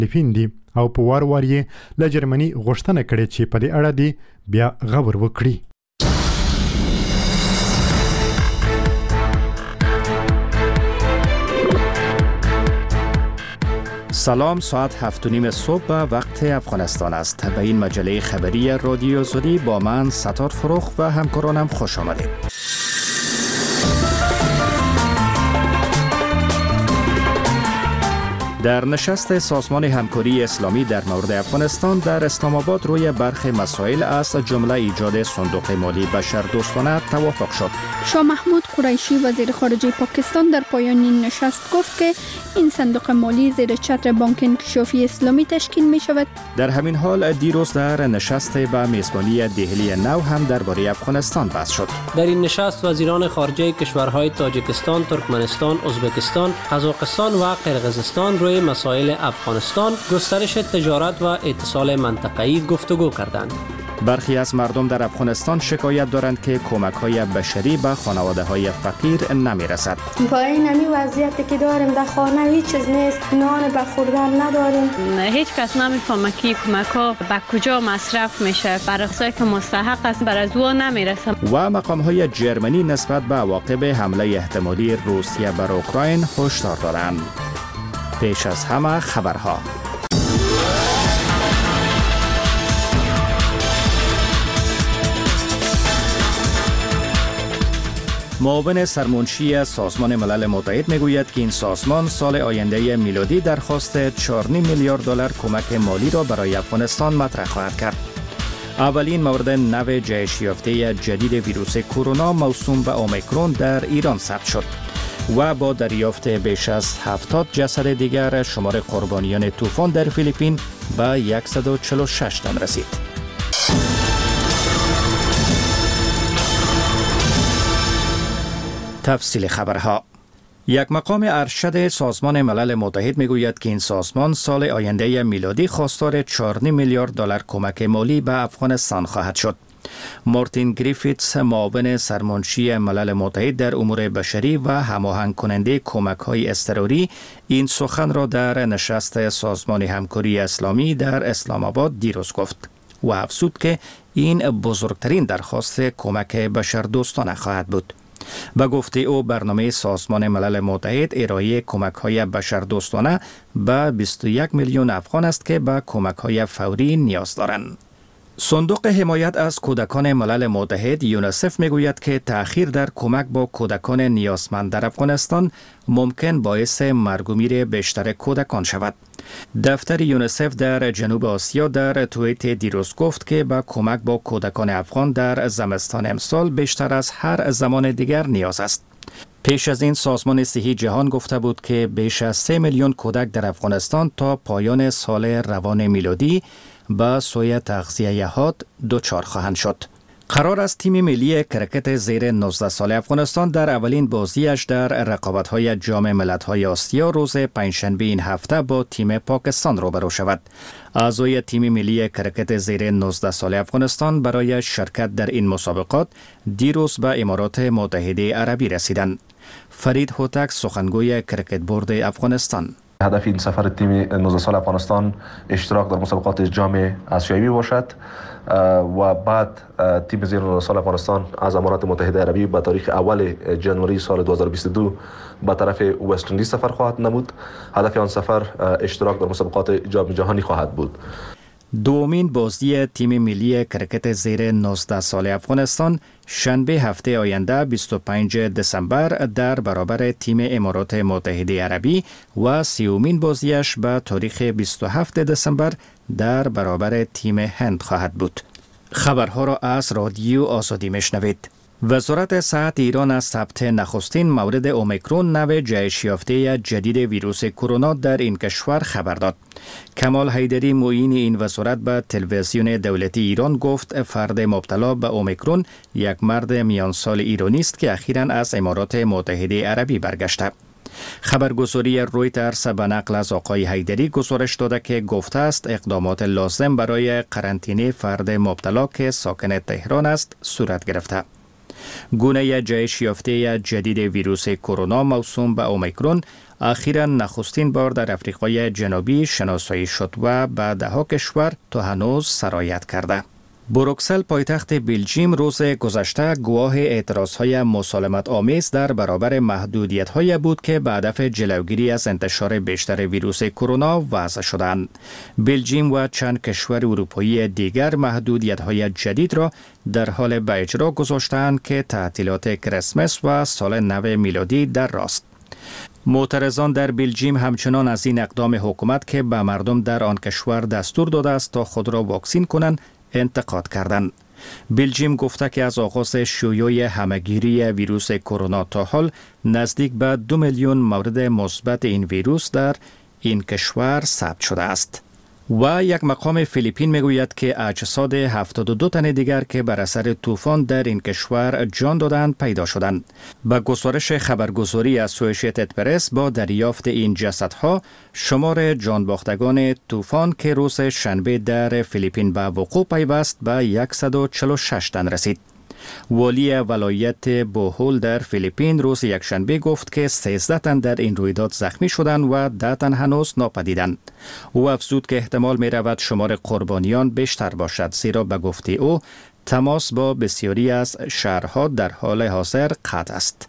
فلیپین دی او په وار وار یې له جرمني غوښتنه کړې چې په دې اړه دی بیا غور وکړي. سلام، ساعت 7:30 صبح به وقت افغانستان است. به این مجله خبری رادیو زودی با من ستار فروخ و همکارانم خوش آمدید. در نشست سازمان همکاری اسلامی در مورد افغانستان در اسلام آباد روی برخی مسائل از جمله ایجاد صندوق مالی بشردوستانه توافق شد. شاه محمود قریشی وزیر خارجه پاکستان در پایان این نشست گفت که این صندوق مالی زیر چتر بانک انکشافی اسلامی تشکیل می شود. در همین حال دیروز در نشست به میزبانی دهلی نو هم درباره افغانستان بحث شد. در این نشست وزیران خارجه کشورهای تاجیکستان، ترکمنستان، ازبکستان، قزاقستان و قرقیزستان روی مسائل افغانستان، گسترش تجارت و اتصال منطقه‌ای گفتگو کردند. برخی از مردم در افغانستان شکایت دارند که کمک‌های بشری به خانواده‌های فقیر نمی‌رسد. با این وضعیتی که داریم در خانه هیچ چیز نیست، نان به خوردن نداریم. هیچ کس نمی‌فهمه که کمک‌ها به کجا مصرف میشه. برای کسایی که مستحق است بر از او نمی‌رسه. و مقام‌های جرمنی نسبت به عواقب حمله احتمالی روسیه بر اوکراین هشدار دارند. پیش از همه خبرها. معاون سرمنشی سازمان ملل متحد میگوید که این سازمان سال آینده میلادی درخواست 4.5 میلیارد دلار کمک مالی را برای افغانستان مطرح خواهد کرد. اولین مورد نو جهش یافته جدید ویروس کرونا موسوم به اومیکرون در ایران ثبت شد و با دریافت بیش از 70 جسد دیگر شمار قربانیان طوفان در فیلیپین به 146 تن رسید. تفصیل خبرها. یک مقام ارشد سازمان ملل متحد میگوید که این سازمان سال آینده میلادی خواستار 4.5 میلیارد دلار کمک مالی به افغانستان خواهد شد. مارتین گریفیتس، معاون سرمنشی ملل متحد در امور بشری و هماهنگ کننده کمک‌های اضطراری، این سخن را در نشست سازمان همکاری اسلامی در اسلام آباد دیروز گفت و افزود که این بزرگترین درخواست کمک بشردوستانه خواهد بود. به گفته او برنامه سازمان ملل متحد ارائه کمک‌های بشردوستانه به 21 میلیون افغان است که به کمک‌های فوری نیاز دارند. صندوق حمایت از کودکان ملل متحد یونیسف میگوید که تأخیر در کمک با کودکان نیازمند در افغانستان ممکن باعث مرگ و میر بیشتر کودکان شود. دفتر یونیسف در جنوب آسیا در توییت دیروز گفت که به کمک با کودکان افغان در زمستان امسال بیشتر از هر زمان دیگر نیاز است. پیش از این سازمان صحی جهان گفته بود که بیش از 3 میلیون کودک در افغانستان تا پایان سال روان میلادی به سوی تغذیه حاد دچار خواهند شد. قرار است تیم ملی کرکت زیر 19 سال افغانستان در اولین بازیش در رقابت‌های جام ملت‌های آسیا روز پنجشنبه این هفته با تیم پاکستان روبرو شود. اعضای تیم ملی کرکت زیر 19 سال افغانستان برای شرکت در این مسابقات دیروز به امارات متحده عربی رسیدند. فرید هوتک، سخنگوی کرکت بورد افغانستان: هدف این سفر تیم 19 سال افغانستان اشتراک در مسابقات جام آسیایی باشد و بعد تیم زیر 19 سال افغانستان از امارات متحده عربی به تاریخ اول جنوری سال 2022 به طرف وست اندیز سفر خواهد نمود. هدف آن سفر اشتراک در مسابقات جام جهانی خواهد بود. دومین بازی تیم ملی کرکت زیر 19 سال افغانستان شنبه هفته آینده 25 دسامبر در برابر تیم امارات متحده عربی و سیومین بازیش به تاریخ 27 دسامبر در برابر تیم هند خواهد بود. خبرها را از رادیو آزادی میشنوید. وزارت صحت ایران از ثبت نخستین مورد اومیکرون نو جهش یافته جدید ویروس کرونا در این کشور خبر داد. کمال حیدری، معین این وزارت، به تلویزیون دولتی ایران گفت فرد مبتلا به اومیکرون یک مرد میان سال ایرانی است که اخیراً از امارات متحده عربی برگشته. خبرگزاری رویترز به نقل از آقای حیدری گزارش داده که گفته است اقدامات لازم برای قرنطینه فرد مبتلا که ساکن تهران است صورت گرفته. گونه جهش یافته جدید ویروس کرونا موسوم به اومیکرون اخیراً نخستین بار در افریقای جنوبی شناسایی شد و به ده‌ها کشور تا هنوز سرایت کرده. بروکسل پایتخت بلژیم روز گذشته گواه اعتراضهای مسالمت آمیز در برابر محدودیت‌های بود که به هدف جلوگیری از انتشار بیشتر ویروس کرونا وضع شدند. بلژیم و چند کشور اروپایی دیگر محدودیت‌های جدید را در حال به اجرا گذاشتند که تعطیلات کریسمس و سال نو میلادی در راست. معترضان در بلژیم همچنان از این اقدام حکومت که به مردم در آن کشور دستور داده است تا خود را واکسین کنند انتقاد کردند. بلژیم گفته که از آغاز شیوع همه‌گیری ویروس کرونا تا حال نزدیک به 2 میلیون مورد مثبت این ویروس در این کشور ثبت شده است. و یک مقام فیلیپین میگوید که اجساد 72 تن دیگر که بر اثر طوفان در این کشور جان دادند پیدا شدند. به گزارش خبرگزاری اسوسییتد پرس با دریافت این جسدها شمار جان باختگان طوفان که روز شنبه در فیلیپین به وقوع پیوست به 146 تن رسید. والی ولایت بوهول در فیلیپین روز یکشنبه گفت که 13 تن در این رویداد زخمی شدند و 10 تن هنوز ناپدیدند. او افزود که احتمال می رود شمار قربانیان بیشتر باشد، زیرا به گفته او تماس با بسیاری از شهرها در حال حاضر قطع است.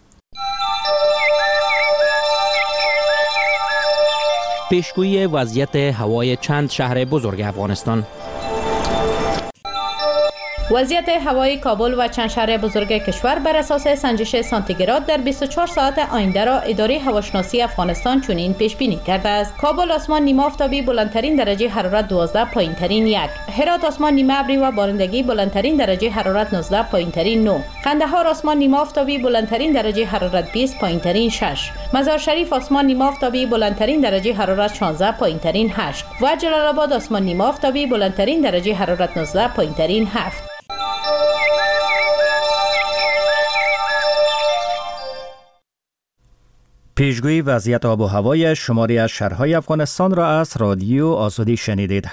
پیشگویی وضعیت هوای چند شهر بزرگ افغانستان. وضعیت هوای کابل و چند شهر بزرگ کشور بر اساس سنجش سانتیگراد در 24 ساعت آینده را اداره هواشناسی افغانستان چنین پیش بینی کرده است. کابل آسمان نیمه آفتابی بلندترین درجه حرارت 12، پایینترین 1. هرات آسمان نیمه ابری و بارندگی بلندترین درجه حرارت 19، پایینترین 9. قندهار آسمان نیمه آفتابی بلندترین درجه حرارت 20، پایینترین 6. مزار شریف آسمان نیمه آفتابی بلندترین درجه حرارت 16، پایینترین 8. و جلال آباد آسمان نیمه آفتابی بلندترین درجه حرارت 19، پایینترین 7. پیشگویی وضعیت آب و هوای شماری از شهرهای افغانستان را از رادیو آزادی شنیدید.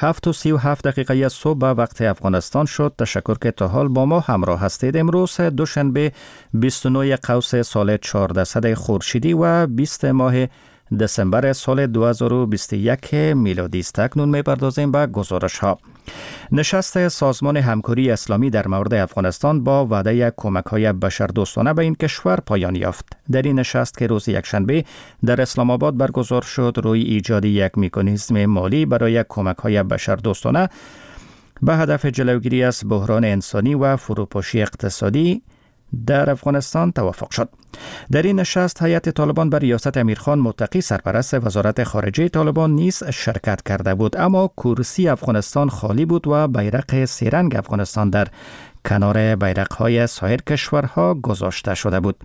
7:37 صبح به وقت افغانستان شد. تشکر که تا حال با ما همراه هستید. امروز دوشنبه 29 قوس سال 1400 خورشیدی و 20 ماه دسامبر سال 2021 میلادی است. اکنون می‌پردازیم به گزارش‌ها. نشست سازمان همکاری اسلامی در مورد افغانستان با وعده کمک‌های بشردوستانه به این کشور پایان یافت. در این نشست که روز یکشنبه در اسلام آباد برگزار شد، روی ایجاد یک مکانیزم مالی برای کمک‌های بشردوستانه به هدف جلوگیری از بحران انسانی و فروپاشی اقتصادی در افغانستان توافق شد. در این نشست هیئت طالبان به ریاست امیرخان متقی سرپرست وزارت خارجه طالبان نیز شرکت کرده بود، اما کرسی افغانستان خالی بود و بیرق سه‌رنگ افغانستان در کنار بیرق‌های سایر کشورها گذاشته شده بود.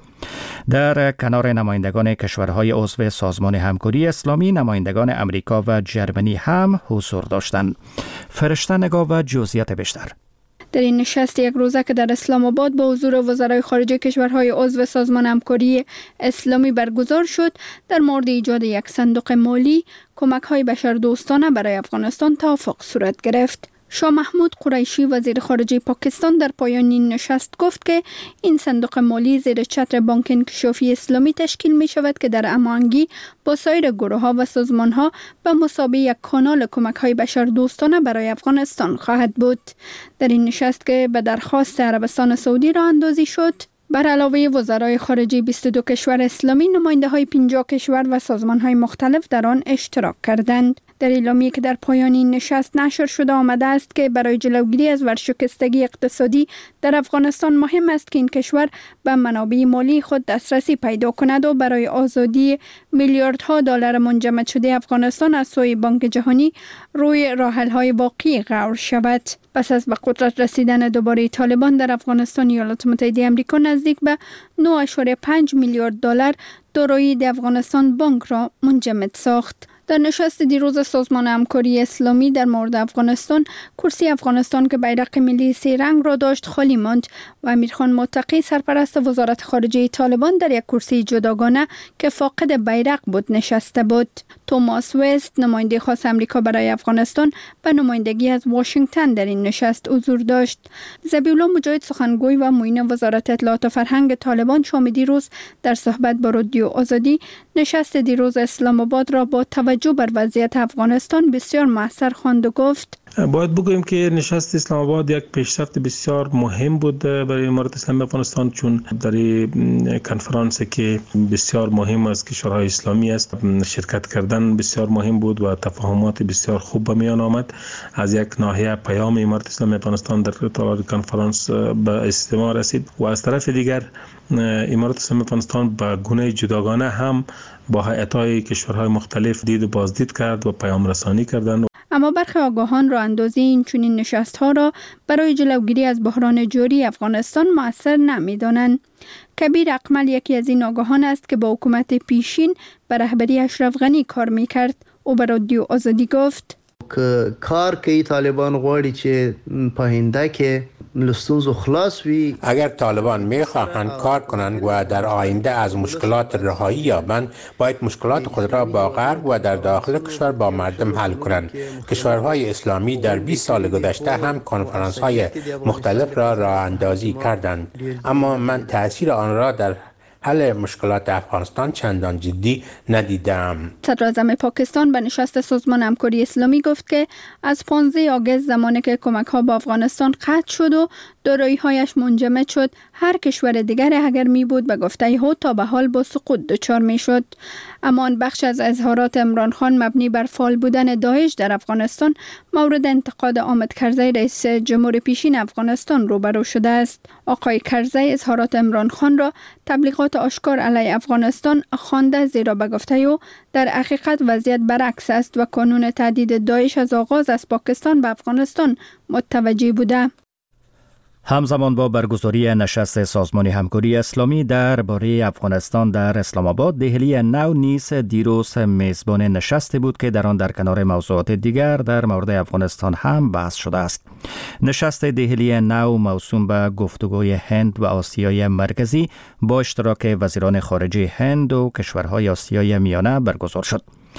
در کنار نمایندگان کشورهای عضو سازمان همکاری اسلامی، نمایندگان امریکا و جرمنی هم حضور داشتند. فرشته نگاه و جزئیات بیشتر. در این نشست یک روزه که در اسلام آباد با حضور وزرای خارجه کشورهای عضو سازمان همکاری اسلامی برگزار شد، در مورد ایجاد یک صندوق مالی کمک‌های بشردوستانه برای افغانستان توافق صورت گرفت. شاه محمود قریشی وزیر خارجه پاکستان در پایان این نشست گفت که این صندوق مالی زیر چتر بانک انکشافی اسلامی تشکیل می شود که در هماهنگی با سایر گروه‌ها و سازمان‌ها به مثابه یک کانال کمک‌های بشردوستانه برای افغانستان خواهد بود. در این نشست که به درخواست عربستان سعودی راه اندازی شد، بر علاوه وزرای خارجه 22 کشور اسلامی، نماینده‌های 50 کشور و سازمان‌های مختلف در آن اشتراک کردند. در اعلامیه‌ای که در پایان این نشست نشر شده آمده است که برای جلوگیری از ورشکستگی اقتصادی در افغانستان مهم است که این کشور به منابع مالی خود دسترسی پیدا کند و برای آزادی میلیاردها دلار منجمد شده افغانستان از سوی بانک جهانی روی راه‌حل‌های واقعی غور شود. پس از به قدرت رسیدن دوباره طالبان در افغانستان، ایالات متحده آمریکا نزدیک به 9.5 میلیارد دلار دارایی افغانستان بانک را منجمد ساخت. در نشست دیروز سازمان همکاری اسلامی در مورد افغانستان، کرسی افغانستان که بیرق ملی 3 رنگ را داشت خالی ماند و امیرخان متقی سرپرست وزارت خارجه طالبان در یک کرسی جداگانه که فاقد بیرق بود نشسته بود. توماس وست، نماینده خاص امریکا برای افغانستان، به نمایندگی از واشنگتن در این نشست حضور داشت. ذبیح‌الله مجاهد، سخنگوی و معین وزارت اطلاعات و فرهنگ طالبان، شام دیروز در صحبت با رادیو آزادی نشست دیروز اسلام آباد را با توجه بر وضعیت افغانستان بسیار موثر خواند و گفت: باید بگوییم که نشست اسلام آباد یک پیشرفت بسیار مهم بود برای امارت اسلامی افغانستان، چون در کنفرانس که بسیار مهم از کشورهای اسلامی است شرکت کردن بسیار مهم بود و تفاهمات بسیار خوب به میان آمد. از یک ناحیه پیام امارت اسلامی افغانستان در طول کنفرانس به استماع رسید و از طرف دیگر امارت اسلامی افغانستان به گونه جداگانه هم با هیئت‌های کشورهای مختلف دید و بازدید کرد و پیام رسانی کردند. اما برخی آگاهان راه اندازی این چنین نشست‌ها را برای جلوگیری از بحران جاری افغانستان مؤثر نمی‌دانند. کبیر اقمل یکی از این آگاهان است که با حکومت پیشین به رهبری اشرف غنی کار می‌کرد. او به رادیو آزادی گفت: که کار که طالبان غواړي چې په هنده کې لستونزو خلاص وي. اگر طالبان میخواهند کار کنند و در آینده از مشکلات رهایی یابند، باید مشکلات خود را با غرب و در داخل کشور با مردم حل کنند. کشورهای اسلامی در 20 سال گذشته هم کنفرانس های مختلف را راه اندازی کردند، اما من تاثیر آن را در حل مشکلات افغانستان چندان جدی ندیدم. صدراعظم پاکستان به نشست سازمان همکاری اسلامی گفت که از 15 آگوست زمانی که کمک‌ها به افغانستان قطع شد و دارایی‌هایش منجمد شد، هر کشور دیگر اگر می بود به گفته او تا به حال با سقوط دچار می شد. اما آن بخش از اظهارات عمران خان مبنی بر فعال بودن داعش در افغانستان مورد انتقاد حامد کرزی رئیس جمهور پیشین افغانستان روبرو شده است. آقای کرزی اظهارات عمران خان را تبلیغات آشکار علیه افغانستان خوانده، زیرا به گفته او در حقیقت وضعیت برعکس است و کانون تهدید داعش از آغاز از پاکستان به افغانستان متوجه بوده. همزمان با برگزاری نشست سازمان همکاری اسلامی درباره افغانستان در اسلام آباد، دهلی نو نیز دیروز میزبان نشستی بود که در آن در کنار موضوعات دیگر در مورد افغانستان هم بحث شده است. نشست دهلی نو موسوم به گفتگوی هند و آسیای مرکزی با اشتراک وزیران خارجه هند و کشورهای آسیای میانه برگزار شد.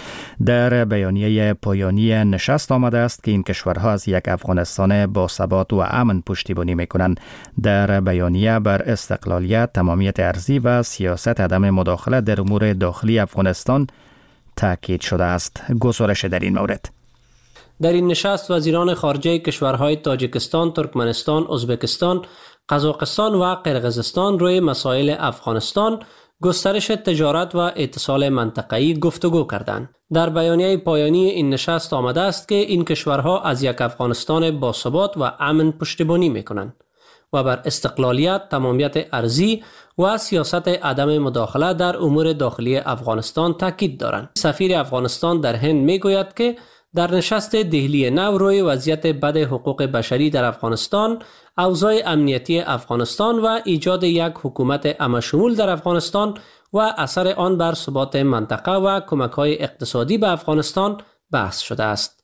در بیانیه پایانی نشست آمده است که این کشورها از یک افغانستان با ثبات و امن پشتیبانی می‌کنند. در بیانیه بر استقلالیت، تمامیت ارضی و سیاست عدم مداخله در امور داخلی افغانستان تاکید شده است. گزارش در این مورد: در این نشست وزیران خارجه کشورهای تاجیکستان، ترکمنستان، ازبکستان، قزاقستان و قرقیزستان روی مسائل افغانستان، گسترش تجارت و اتصال منطقه‌ای گفتگو کردند. در بیانیه پایانی این نشست آمده است که این کشورها از یک افغانستان باثبات و امن پشتیبانی می‌کنند و بر استقلالیت، تمامیت ارضی و سیاست عدم مداخله در امور داخلی افغانستان تاکید دارند. سفیر افغانستان در هند می‌گوید که در نشست دهلی نو روی وضعیت بد حقوق بشری در افغانستان، اوضاع امنیتی افغانستان و ایجاد یک حکومت همه‌شمول در افغانستان و اثر آن بر ثبات منطقه و کمک‌های اقتصادی به افغانستان بحث شده است.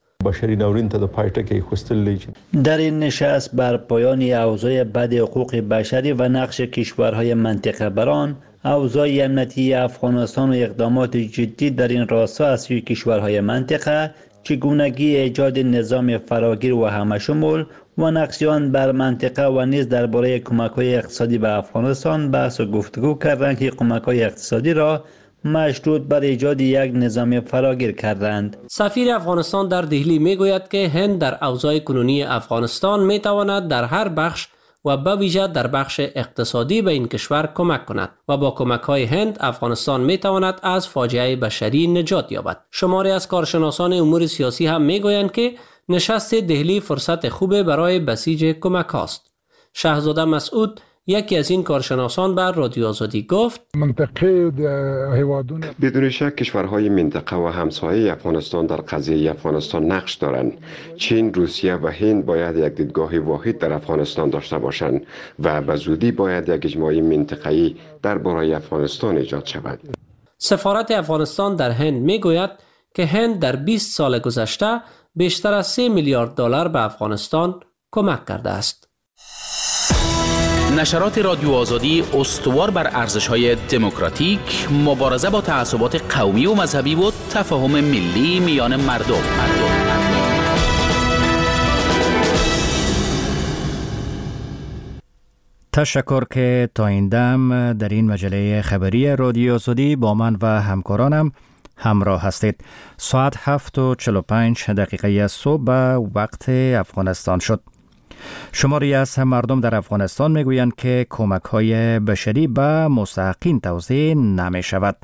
در این نشست بر پایان اوضاع بد حقوق بشری و نقش کشورهای منطقه بر آن، اوضاع امنیتی افغانستان و اقدامات جدی در این راستا از سوی کشورهای منطقه، چگونگی ایجاد نظام فراگیر و همه‌شمول و نقش آن بر منطقه و نیز درباره کمک‌های اقتصادی به افغانستان بحث و گفتگو کردند که کمک‌های اقتصادی را مشروط بر ایجاد یک نظام فراگیر کردند. سفیر افغانستان در دهلی میگوید که هند در اوضاع کنونی افغانستان میتواند در هر بخش و به ویژه در بخش اقتصادی به این کشور کمک کند و با کمک‌های هند افغانستان میتواند از فاجعه بشری نجات یابد. شماری از کارشناسان امور سیاسی هم میگویند که نشست دهلی فرصت خوبه برای بسیج کمک است. شهزاده مسعود، یکی از این کارشناسان، بر رادیو آزادی گفت: بدون شک کشورهای منطقه و همسایه افغانستان در قضیه افغانستان نقش دارند. چین، روسیه و هند باید یک دیدگاه واحد در افغانستان داشته باشند و به زودی باید یک اجماع منطقه‌ای درباره افغانستان ایجاد شود. سفارت افغانستان در هند میگوید که هند در 20 سال گذشته بیشتر از 3 میلیارد دلار به افغانستان کمک کرده است. نشرات رادیو آزادی استوار بر ارزش‌های دموکراتیک، مبارزه با تعصبات قومی و مذهبی و تفاهم ملی میان مردم. تشکر که تا این دم در این مجله خبری رادیو آزادی با من و همکارانم همراه هستید. ساعت 7:45 صبح به وقت افغانستان شد. شماری از مردم در افغانستان میگویند که کمک‌های بشری به مستحقین توزیع نمی شود.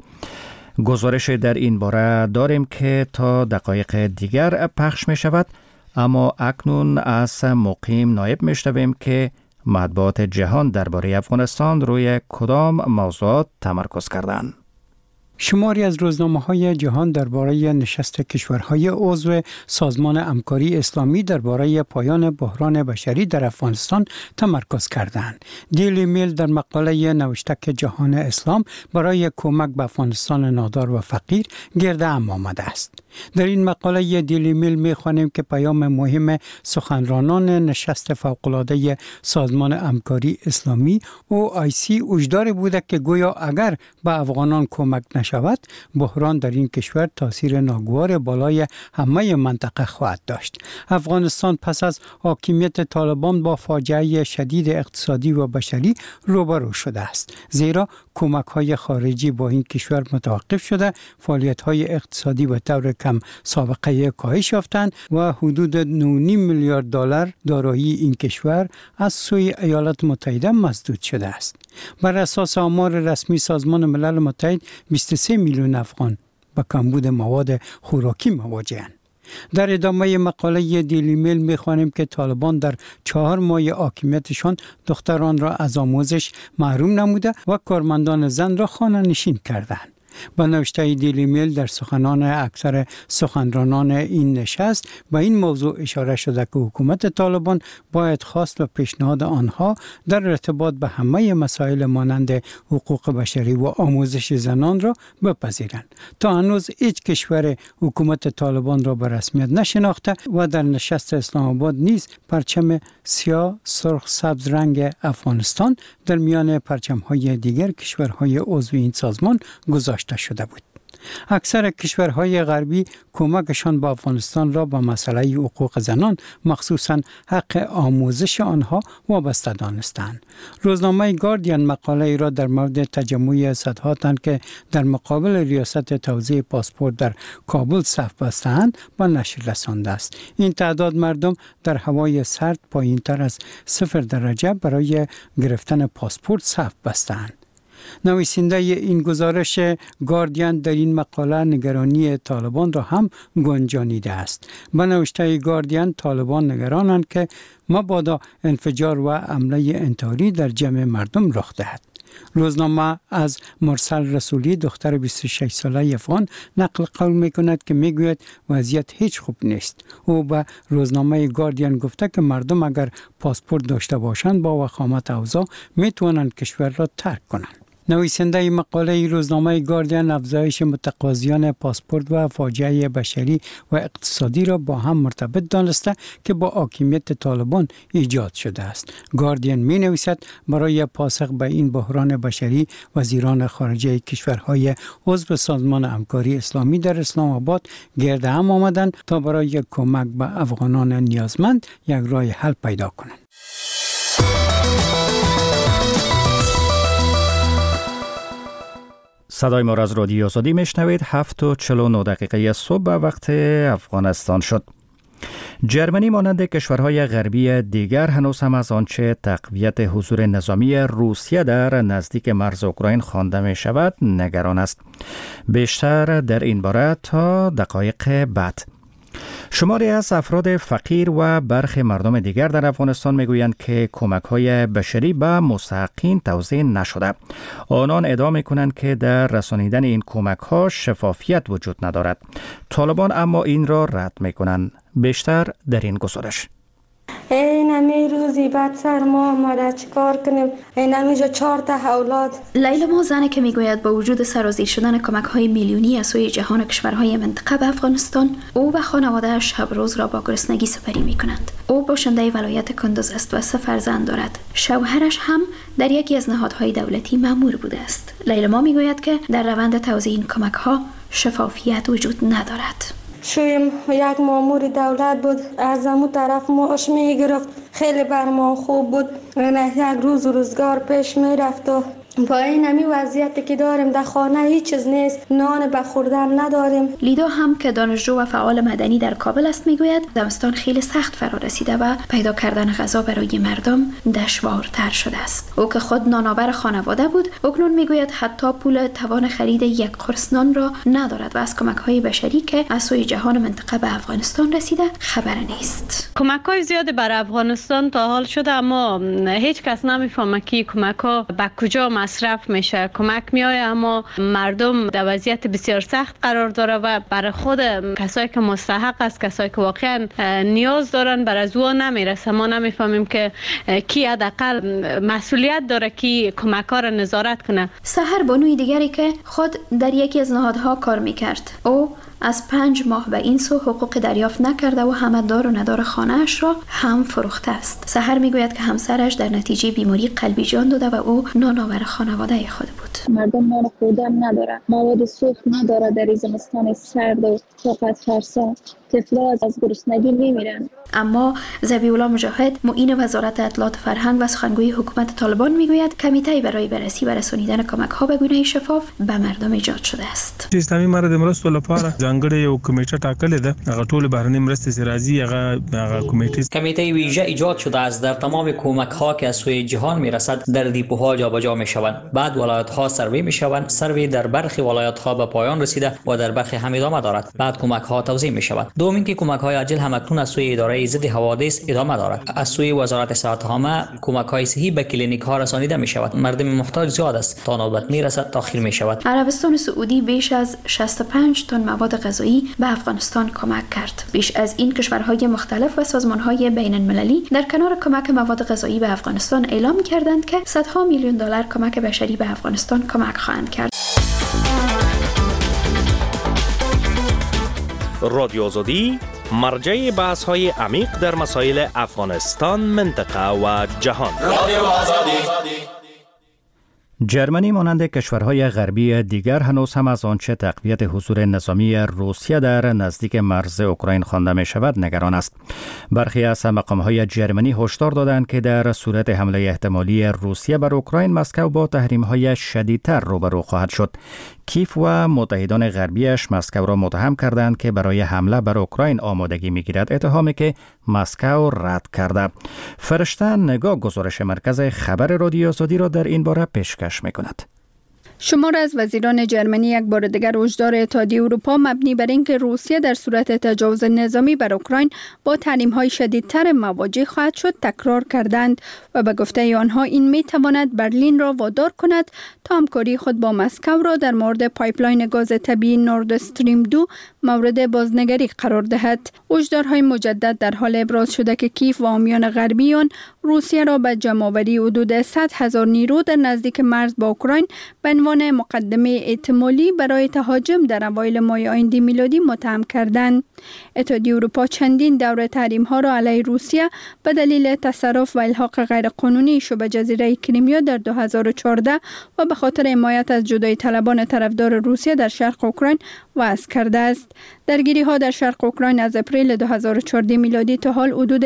گزارش در این باره داریم که تا دقایق دیگر پخش می شود، اما اکنون از مقیم نایب می شنویم که مطبوعات جهان درباره افغانستان روی کدام موضوعات تمرکز کردند. شماری از روزنامه‌های جهان درباره نشست کشورهای عضو سازمان همکاری اسلامی درباره پایان بحران بشری در افغانستان تمرکز کردند. دیلی میل در مقاله نوشته که جهان اسلام برای کمک به افغانستان نادار و فقیر گرد هم آمده است. در این مقاله دیلی میل می‌خوانیم که پیام مهم سخنرانان نشست فوق‌العاده سازمان همکاری اسلامی OIC هشدار بوده که گویا اگر به افغانان کمک شود، بحران در این کشور تاثیر ناگوار بالای همه منطقه خواهد داشت. افغانستان پس از حاکمیت طالبان با فاجعه شدید اقتصادی و بشری روبرو شده است، زیرا کمک‌های خارجی با این کشور متوقف شده، فعالیت‌های اقتصادی به طور کم سابقه کاهش یافتند و حدود 9.5 میلیارد دلار دارایی این کشور از سوی ایالات متحده مسدود شده است. بر اساس آمار رسمی سازمان ملل متحد 23 میلیون افغان با کمبود مواد خوراکی مواجه‌اند. در ادامه مقاله دیلی میل می‌خوانیم که طالبان در 4 ماه حاکمیتشان دختران را از آموزش محروم نموده و کارمندان زن را خانه نشین کردند. با نوشته دیلی میل در سخنان اکثر سخنرانان این نشست به این موضوع اشاره شده که حکومت طالبان باید خواست و پیشنهاد آنها در ارتباط به همه مسائل مانند حقوق بشری و آموزش زنان را بپذیرند. تا هنوز هیچ کشور حکومت طالبان را به رسمیت نشناخته و در نشست اسلام آباد نیز پرچم سیاه، سرخ، سبز رنگ افغانستان در میان پرچم‌های دیگر کشورهای عضو این سازمان گذاشته شده بود. اکثر کشورهای غربی کمکشان به افغانستان را به مسئله حقوق زنان مخصوصاً حق آموزش آنها وابسته دانستند. روزنامه گاردین مقاله ای را در مورد تجمع صدها تن که در مقابل ریاست توزیع پاسپورت در کابل صف بستند به نشر رسانده است. این تعداد مردم در هوای سرد پایین‌تر از 0 درجه برای گرفتن پاسپورت صف بستند. نویسنده این گزارش گاردین در این مقاله نگرانی طالبان را هم گنجانیده است. به نوشته گاردین، طالبان نگرانند که مبادا انفجار و حمله انتحاری در جمع مردم رخ دهد. روزنامه از مرسل رسولی، دختر 26 ساله افغان، نقل قول میکند که میگوید وضعیت هیچ خوب نیست. او به روزنامه گاردین گفته که مردم اگر پاسپورت داشته باشند با وخامت اوضاع میتوانند کشور را ترک کنند. نویسنده مقاله روزنامه گاردین افزایش متقاضیان پاسپورت و فاجعه بشری و اقتصادی را با هم مرتبط دانسته که با حاکمیت طالبان ایجاد شده است. گاردین می نویسد برای پاسخ به این بحران بشری وزیران خارجه کشورهای عضو سازمان همکاری اسلامی در اسلام آباد گرد هم آمدند تا برای کمک به افغانان نیازمند یک راه حل پیدا کنند. صدای ما را از رادیو آزادی میشنوید. 7:49 صبح به وقت افغانستان شد. جرمنی مانند کشورهای غربی دیگر هنوز هم از آنچه تقویت حضور نظامی روسیه در نزدیک مرز اوکراین خوانده می شود نگران است. بیشتر در این باره تا دقایق بعد. شماری از افراد فقیر و برخی مردم دیگر در افغانستان میگویند که کمک‌های بشری به مستحقین توزیع نشده. آنان ادعا می‌کنند که در رسانیدن این کمک‌ها شفافیت وجود ندارد. طالبان اما این را رد می‌کنند. بیشتر در این گزارش. اینمی روزی بعد سر ما آمده چیکار کنیم؟ اینمی جا 4 اولاد. لیلا زنی که میگوید با وجود سرازیر شدن کمک‌های میلیونی از سوی جهان کشورهای منطقه به افغانستان، او و خانواده‌اش شب روز را با گرسنگی سپری می‌کنند. او باشنده ولایت کندوز است و 3 فرزند دارد. شوهرش هم در یکی از نهادهای دولتی مأمور بوده است. لیلا میگوید که در روند توزیع این کمک‌ها شفافیت وجود ندارد. شویم یک مامور دولت بود، از اون طرف معاش میگرفت، خیلی بر ما خوب بود، یک روز روزگار پیش میرفت و با این همی وضعیتی که داریم در خانه هیچ چیز نیست، نان به خوردن نداریم. لیدا هم که دانشجو و فعال مدنی در کابل است میگوید زمستان خیلی سخت فرا رسیده و پیدا کردن غذا برای مردم دشوارتر شده است. او که خود نانآور خانواده بود، اکنون میگوید حتی پول توان خرید یک قرص نان را ندارد و از کمک‌های بشری که از سوی جهان منطقه به افغانستان رسیده خبر نیست. کمک‌های زیاد بر افغانستان تا حال شده، اما هیچ کس نمیفهمه که کمک‌ها به کجا مصرف میشه. کمک میایه اما مردم در وضعیت بسیار سخت قرار داره و برای خود کسایی که مستحق است، کسایی که واقعا نیاز دارن، بر از او نمیرسه. ما نمیفهمیم که کی حداقل مسئولیت داره که کمک‌ها را نظارت کنه. سحر بانوی دیگری که خود در یکی از نهادها کار میکرد، او از 5 ماه به این سو حقوق دریافت نکرده و همه دار و ندار خانه‌اش را هم فروخته است. سحر میگوید که همسرش در نتیجه بیماری قلبی جان داده و او نانآور خانواده خود بود. مردم نان خوردن نداره، مواد سوخت نداره، در زمستان سرد و طاقت فرسا طفلا از گرسنگی میمیرن. اما ذبیح‌الله مجاهد، معین وزارت اطلاعات فرهنگ و سخنگوی حکومت طالبان میگوید کمیته برای بررسی و رسانیدن کمک‌ها به گونه شفاف به مردم ایجاد شده است. اسلامي مرد مرستو لپاره ځانګړې یو کمیټه ټاکلې ده. هغه ټول بهرنۍ مرستې چې راځي هغه کمیته ویژه ایجاد شده است. در تمام کمک‌ها که از سوی جهان میرسد در دیپوها جابجا میشوند. بعد ولایت‌ها سروی میشوند. سروی در برخی ولایت‌ها به پایان رسیده و در برخی هم ادامه دارد. بعد کمک‌ها توزیع میشوند. دوم اینکه کمک‌های عاجل هم اکنون از سوی اداره ضد حوادث ادامه دارد. از سوی وزارت صحت عامه کمک‌های صحی به کلینیک‌ها رسانیده میشود. مردم محتاج زیاد است، تا نوبت میرسد تأخیر میشود. عربستان سعودی بیش از 65 تن مواد غذایی به افغانستان کمک کرد. بیش از این کشورهای مختلف و سازمان‌های بین‌المللی در کنار کمک مواد غذایی به افغانستان اعلام کردند که صدها میلیون دلار کمک بشری به افغانستان کمک خواهند کرد. رادیو آزادی مرجع بحث‌های عمیق در مسائل افغانستان، منطقه و جهان. رادیو آزادی. جرمنی مانند کشورهای غربی دیگر هنوز هم از آنچه تقویت حضور نظامی روسیه در نزدیک مرز اوکراین خوانده می شود نگران است. برخی از مقام‌های جرمنی هشدار دادند که در صورت حمله احتمالی روسیه بر اوکراین، مسکو با تحریم‌های شدیدتر روبرو خواهد شد. کیف و متحدان غربیش مسکو را متهم کردند که برای حمله بر اوکراین آمادگی می‌گیرد، اتهامی که مسکو رد کرده. فرشته نگاه گزارش مرکز خبر رادیو آزادی را در این باره پیشکش می‌کند. شمار از وزیران جرمنی یک بار دیگر هشدار اتحادیه اروپا مبنی بر اینکه روسیه در صورت تجاوز نظامی بر اوکراین با تحریم‌های شدیدتر مواجه خواهد شد تکرار کردند و به گفته آنها این می‌تواند برلین را وادار کند تا همکاری خود با مسکو را در مورد پایپلاین گاز طبیعی نورد استریم 2 مورد بازنگری قرار دهد. هشدارهای مجدد در حال ابراز شده که کیف و حامیان غربی آن روسیه را به جمع‌آوری حدود 100,000 نیرو در نزدیک مرز با اوکراین به عنوان مقدمه احتمالی برای تهاجم در اوایل ماه آینده میلادی متهم کردند. اتحادیه اروپا چندین دوره تحریم‌ها را علیه روسیه به دلیل تصرف و الحاق غیرقانونی شبه جزیره کریمیا در 2014 و به خاطر حمایت از جدایی طلبان طرفدار روسیه در شرق اوکراین وضع کرده است. درگیری‌ها در شرق اوکراین از اپریل 2014 میلادی تا حال حدود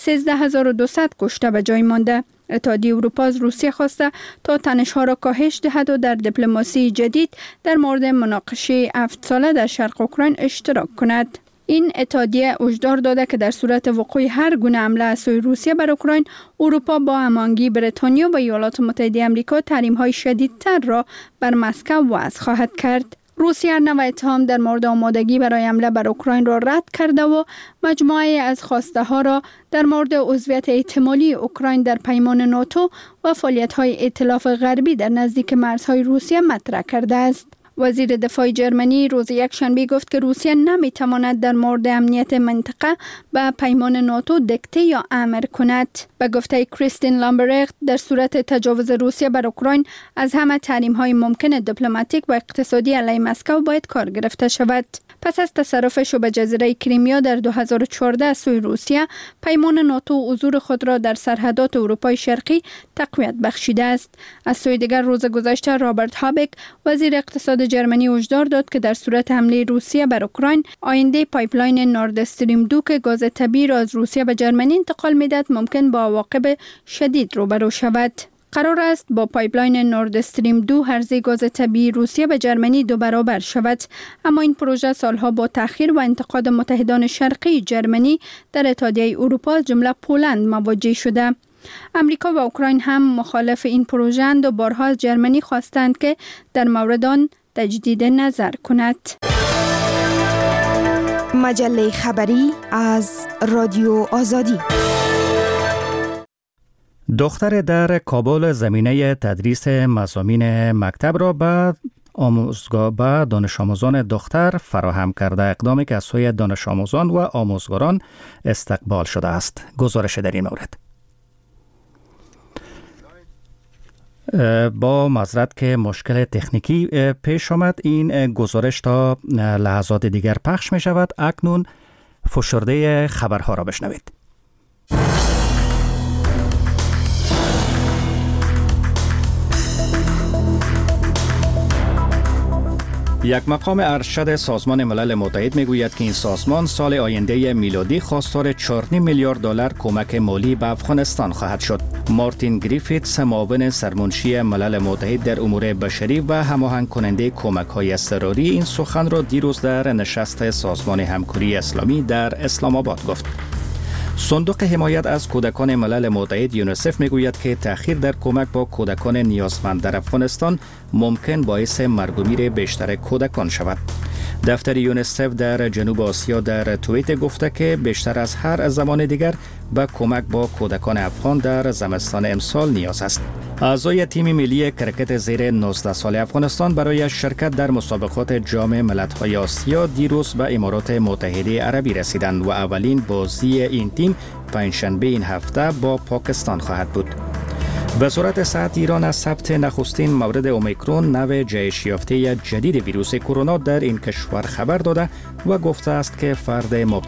13200 کشته به جای مانده. اتحادیه اروپا از روسیه خواسته تا تنش‌ها را کاهش دهد و در دیپلماسی جدید در مورد مناقشه 7 ساله در شرق اوکراین اشتراک کند. این اتحادیه هشدار داده که در صورت وقوع هر گونه حمله از سوی روسیه بر اوکراین، اروپا با هماهنگی بریتانیا و ایالات متحده آمریکا تحریم‌های شدیدتر را بر مسکو وضع خواهد کرد. روسیه نوع اتهام در مورد آمادگی برای حمله بر اوکراین را رد کرده و مجموعه از خواسته ها را در مورد عضویت احتمالی اوکراین در پیمان ناتو و فعالیت‌های ائتلاف غربی در نزدیک مرزهای روسیه مطرح کرده است. وزیر دفاع جرمنی روز یکشنبه گفت که روسیه نمیتواند در مورد امنیت منطقه به پیمان ناتو دکته یا امر کند. به گفته کریستین لامبرخت، در صورت تجاوز روسیه بر اوکراین از همه تحریم‌های ممکن دیپلماتیک و اقتصادی علیه مسکو باید کار گرفته شود. پس از تصرفش به جزیره کریمیا در 2014 از سوی روسیه، پیمان ناتو حضور خود را در سرحدات اروپای شرقی تقویت بخشیده است. از سوی دیگر روز گذشته رابرت هابک، وزیر اقتصاد جرمنی، هشدار داد که در صورت حمله روسیه بر اوکراین، آینده پایپلاین نورد استریم 2 که گاز طبیعی را از روسیه به جرمنی انتقال می‌دهد ممکن با عواقب شدید روبرو شود. قرار است با پایپلاین نورد استریم 2 عرضه گاز طبیعی روسیه به جرمنی 2 برابر شود، اما این پروژه سالها با تأخیر و انتقاد متحدان شرقی جرمنی در اتحادیه اروپا از جمله پولند مواجه شده. امریکا و اوکراین هم مخالف این پروژه اند و بارها از جرمنی خواستند که در مورد آن تجدید نظر کند. مجله خبری از رادیو آزادی. دختر در کابل زمینه تدریس مضامین مکتب را به دانش آموزان دختر فراهم کرده، اقدامی که از سوی دانش آموزان و آموزگاران استقبال شده است. گزارش در این مورد با معذرت که مشکل تکنیکی پیش آمد، این گزارش تا لحظات دیگر پخش می شود. اکنون فشرده خبرها را بشنوید. یک مقام ارشد سازمان ملل متحد میگوید که این سازمان سال آینده میلادی خواستار 4.5 میلیارد دلار کمک مالی به افغانستان خواهد شد. مارتین گریفیتس، معاون سرمنشی ملل متحد در امور بشری و هماهنگ کننده کمک‌های اضطراری، این سخن را دیروز در نشست سازمان همکاری اسلامی در اسلام آباد گفت. صندوق حمایت از کودکان ملل متحد یونیسف میگوید که تأخیر در کمک با کودکان نیازمند در افغانستان ممکن باعث مرگ و میر بیشتر کودکان شود. دفتر یونیسف در جنوب آسیا در توییت گفته که بیشتر از هر زمان دیگر به کمک با کودکان افغان در زمستان امسال نیاز است. اعضای تیم ملی کرکت زیر 19 سال افغانستان برای شرکت در مسابقات جام ملت‌های آسیا دیروز به امارات متحده عربی رسیدند و اولین بازی این تیم پنجشنبه این هفته با پاکستان خواهد بود. وزارت صحت ایران از ثبت نخستین مورد اومیکرون، نوع جهش یافته جدید ویروس کرونا در این کشور خبر داده و گفته است که فرد مبتلا